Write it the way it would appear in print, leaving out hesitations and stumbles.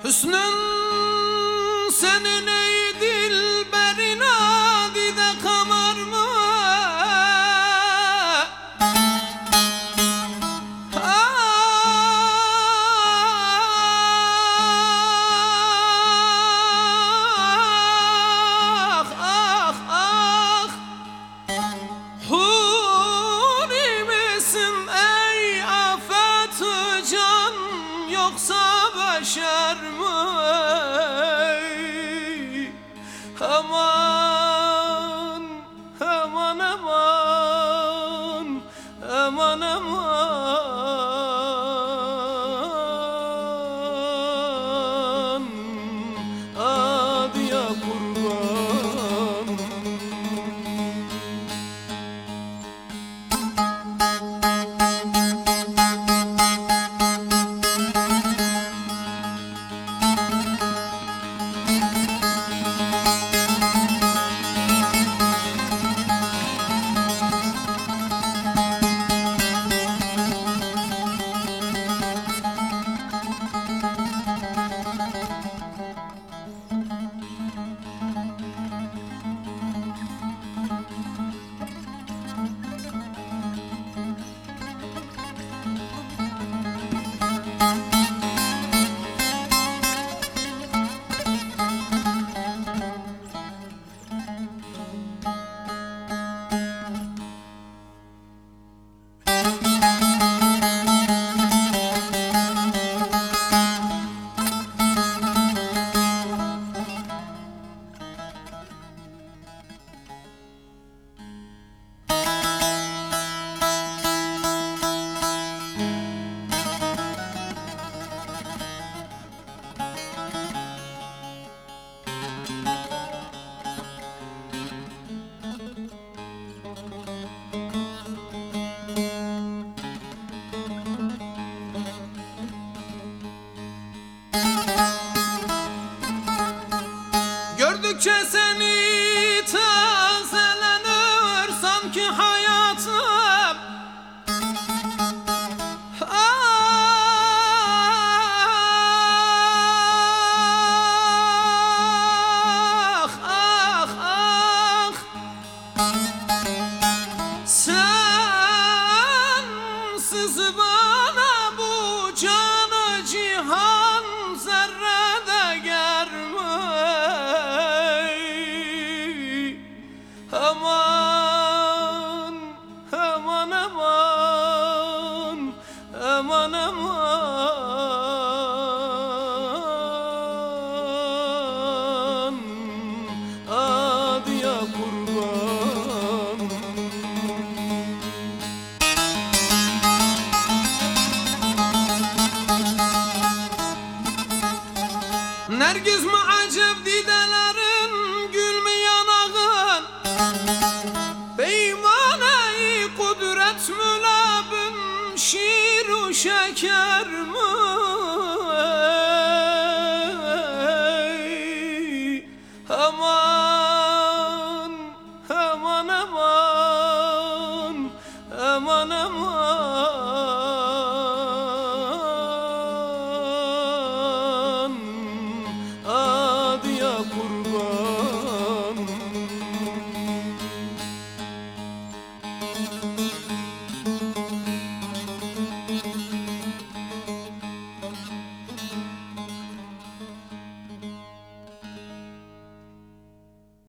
Hüsnün senin ey dilberin adide kamar mı? Ah ah ah, huri misin ey afet-ü can, yoksa beşer mi? Aman aman aman aman aman, adıya kurban. Gördükçe seni tazelenir sanki hayatım. Ah ah ah, sensiz bana bu canı cihan zerrede germez. Aman aman aman aman aman, adıya kurban. Nergiz mi acep didelerin, gül mü yanağın? Peymane-i kudret mülabın, şiir-u şeker mi?